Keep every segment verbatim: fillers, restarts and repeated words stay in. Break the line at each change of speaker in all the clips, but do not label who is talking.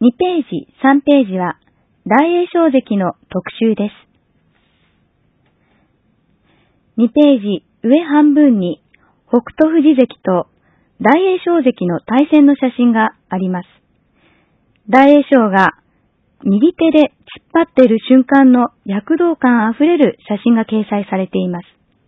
にページ、さんページは大栄翔関の特集です。にページ上半分に北勝富士関と大栄翔関の対戦の写真があります。大栄翔が右手で突っ張っている瞬間の躍動感あふれる写真が掲載されています。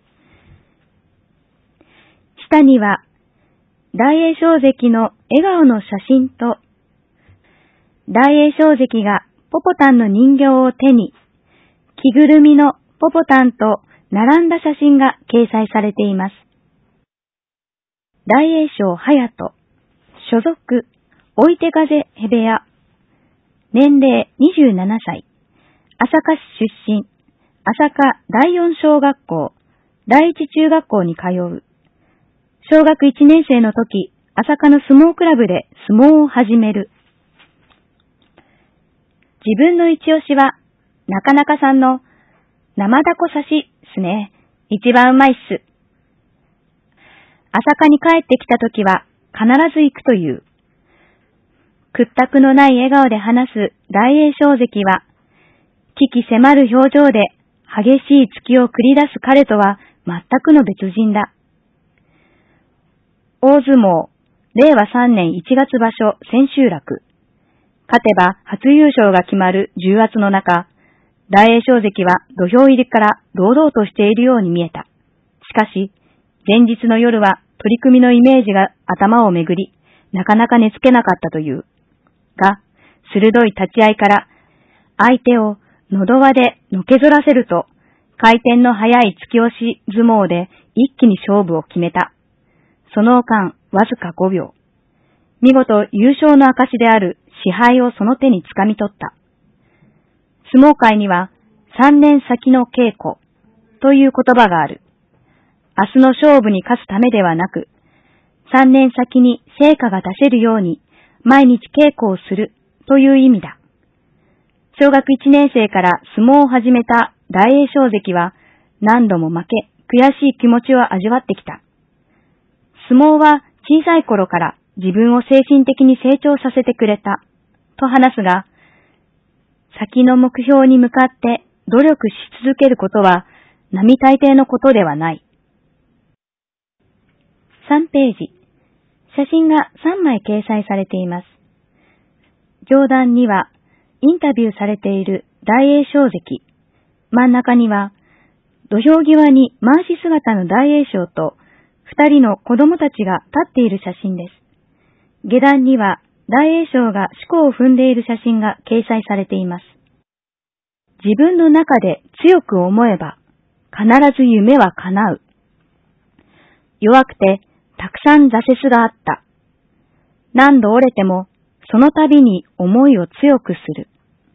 下には大栄翔関の笑顔の写真と大栄翔関がポポタンの人形を手に着ぐるみのポポタンと並んだ写真が掲載されています。大栄翔隼人、所属、追手風部屋、年齢にじゅうななさい、朝霞市出身、朝霞だいよん小学校、第一中学校に通う。小学いちねん生の時、朝霞の相撲クラブで相撲を始める。自分の一押しは、なかなかさんの生だこ刺しっすね。一番うまいっす。朝霞に帰ってきた時は必ず行くという。屈託のない笑顔で話す大栄翔関は、危機迫る表情で激しい突きを繰り出す彼とは全くの別人だ。大相撲、れいわさんねんいちがつ場所千秋楽。勝てば初優勝が決まる重圧の中、大栄翔関は土俵入りから堂々としているように見えた。しかし、前日の夜は取り組みのイメージが頭をめぐり、なかなか寝つけなかったという。が、鋭い立ち合いから、相手を喉輪でのけぞらせると、回転の速い突き押し相撲で一気に勝負を決めた。その間、わずかごびょう。見事優勝の証である賜杯をその手に掴み取った。相撲界には三年先の稽古という言葉がある。明日の勝負に勝つためではなく、三年先に成果が出せるように毎日稽古をするという意味だ。小学いちねん生から相撲を始めた大栄翔関は何度も負け、悔しい気持ちを味わってきた。相撲は小さい頃から自分を精神的に成長させてくれたと話すが、先の目標に向かって努力し続けることは並大抵のことではない。さんページ、写真がさんまい掲載されています。上段にはインタビューされている大栄翔関、真ん中には土俵際に回し姿の大栄翔と二人の子供たちが立っている写真です。下段には大栄翔が四股を踏んでいる写真が掲載されています。自分の中で強く思えば必ず夢は叶う。弱くてたくさん挫折があった。何度折れてもその度に思いを強くする。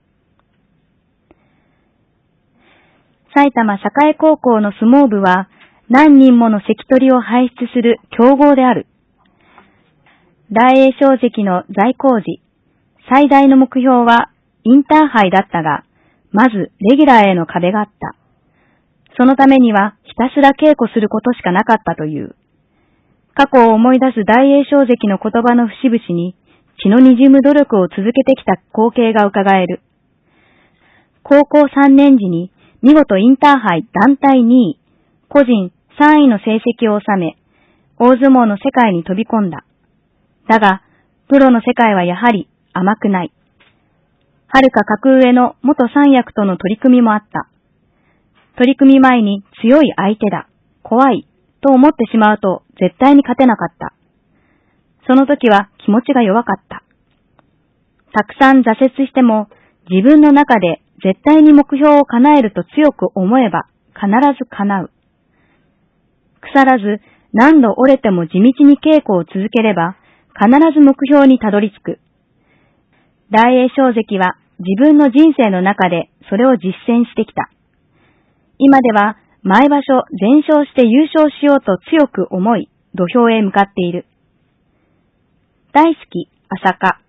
埼玉栄高校の相撲部は何人もの関取を輩出する強豪である。大栄翔関の在校時、最大の目標はインターハイだったが、まずレギュラーへの壁があった。そのためにはひたすら稽古することしかなかったという。過去を思い出す大栄翔関の言葉の節々に血の滲む努力を続けてきた光景が伺える。高校さんねん時に見事インターハイ団体にい、個人さんいの成績を収め、大相撲の世界に飛び込んだ。だが、プロの世界はやはり甘くない。はるか格上の元三役との取り組みもあった。取り組み前に強い相手だ、怖いと思ってしまうと絶対に勝てなかった。その時は気持ちが弱かった。たくさん挫折しても自分の中で絶対に目標を叶えると強く思えば必ず叶う。腐らず何度折れても地道に稽古を続ければ必ず目標にたどり着く。大栄翔関は自分の人生の中でそれを実践してきた。今では毎場所全勝して優勝しようと強く思い土俵へ向かっている。大好き朝霞。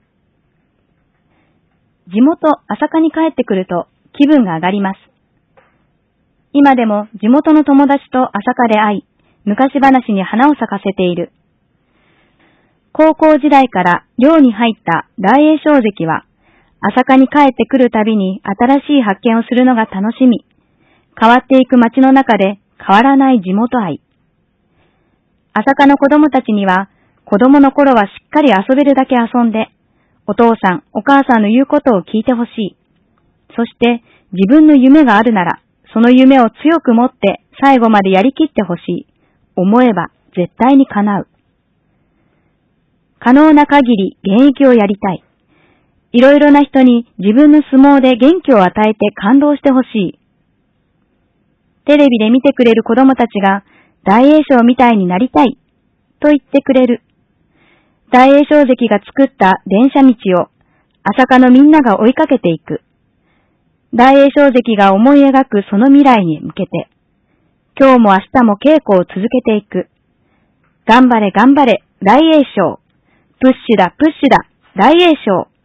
地元朝霞に帰ってくると気分が上がります。今でも地元の友達と朝霞で会い、昔話に花を咲かせている。高校時代から寮に入った大栄翔関は、 朝霞に帰ってくるたびに新しい発見をするのが楽しみ。変わっていく街の中で変わらない地元愛。朝霞の子供たちには、子供の頃はしっかり遊べるだけ遊んで、お父さん、お母さんの言うことを聞いてほしい。そして、自分の夢があるなら、その夢を強く持って最後までやりきってほしい。思えば絶対に叶う。可能な限り現役をやりたい。いろいろな人に自分の相撲で元気を与えて感動してほしい。テレビで見てくれる子供たちが大栄翔みたいになりたいと言ってくれる。大栄翔関が作った電車道を朝霞のみんなが追いかけていく。大栄翔関が思い描くその未来に向けて、今日も明日も稽古を続けていく。頑張れ頑張れ大栄翔。プッシュだプッシュだ大栄翔。